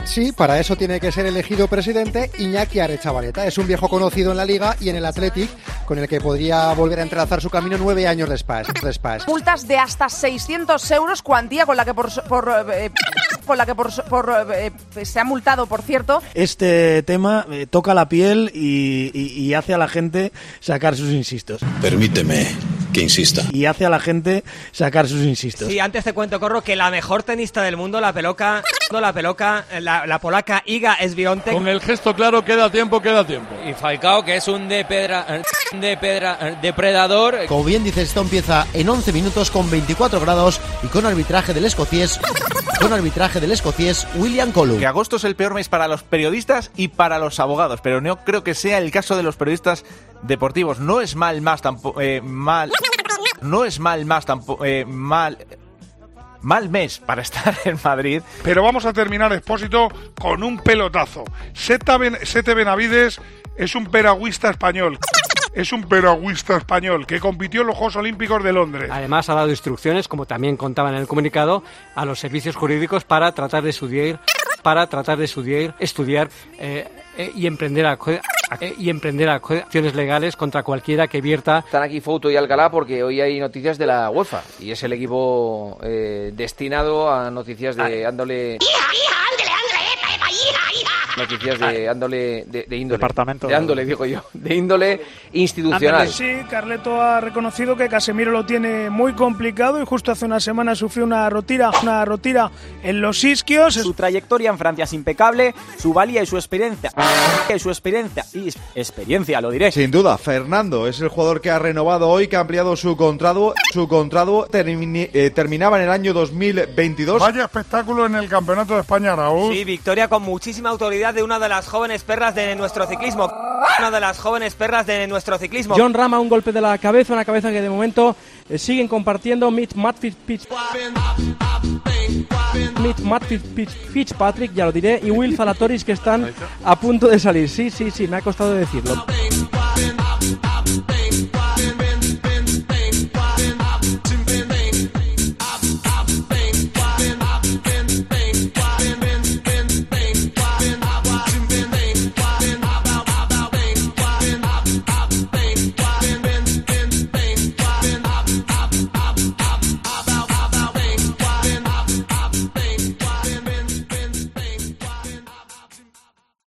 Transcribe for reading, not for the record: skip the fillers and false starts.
Sí, para eso tiene que ser elegido presidente Iñaki Aretxabaleta. Es un viejo conocido en la Liga y en el Athletic, con el que podría volver a entrelazar su camino 9 años después. Multas de hasta 600 euros, cuantía con la que se ha multado, por cierto. Este tema toca la piel y hace a la gente sacar sus insistos. Permíteme que insista. Y hace a la gente sacar sus insistos. Sí, antes te cuento, Corro, que la mejor tenista del mundo, la polaca Iga Świątek. Con el gesto claro, queda tiempo. Y Falcao, que es un depredador. Como bien dice, esto empieza en 11 minutos con 24 grados y con arbitraje del escocés William Colum. Que agosto es el peor mes para los periodistas y para los abogados, pero no creo que sea el caso de los periodistas deportivos. No es mal mes para estar en Madrid. Pero vamos a terminar, Expósito, con un pelotazo. Sete Benavides es un piragüista español. Que compitió en los Juegos Olímpicos de Londres. Además ha dado instrucciones, como también contaba en el comunicado, a los servicios jurídicos para tratar de estudiar, estudiar y emprender acciones legales contra cualquiera que vierta. Están aquí Fouto y Alcalá porque hoy hay noticias de la UEFA y es el equipo destinado a noticias de índole. Noticias de índole departamento de índole, digo yo, de índole institucional. Sí, Carleto ha reconocido que Casemiro lo tiene muy complicado y justo hace una semana sufrió una rotira en los isquios. Su trayectoria en Francia es impecable, su valía y su experiencia, lo diré. Sin duda, Fernando es el jugador que ha renovado hoy, que ha ampliado su contrato terminaba en el año 2022. Vaya espectáculo en el Campeonato de España, Raúl. Sí, victoria con muchísima autoridad de una de las jóvenes perras de nuestro ciclismo. John Rama, un golpe de la cabeza, una cabeza que de momento siguen compartiendo Mitch Fitzpatrick, ya lo diré, y Will Zalatoris, que están a punto de salir. Sí, me ha costado decirlo.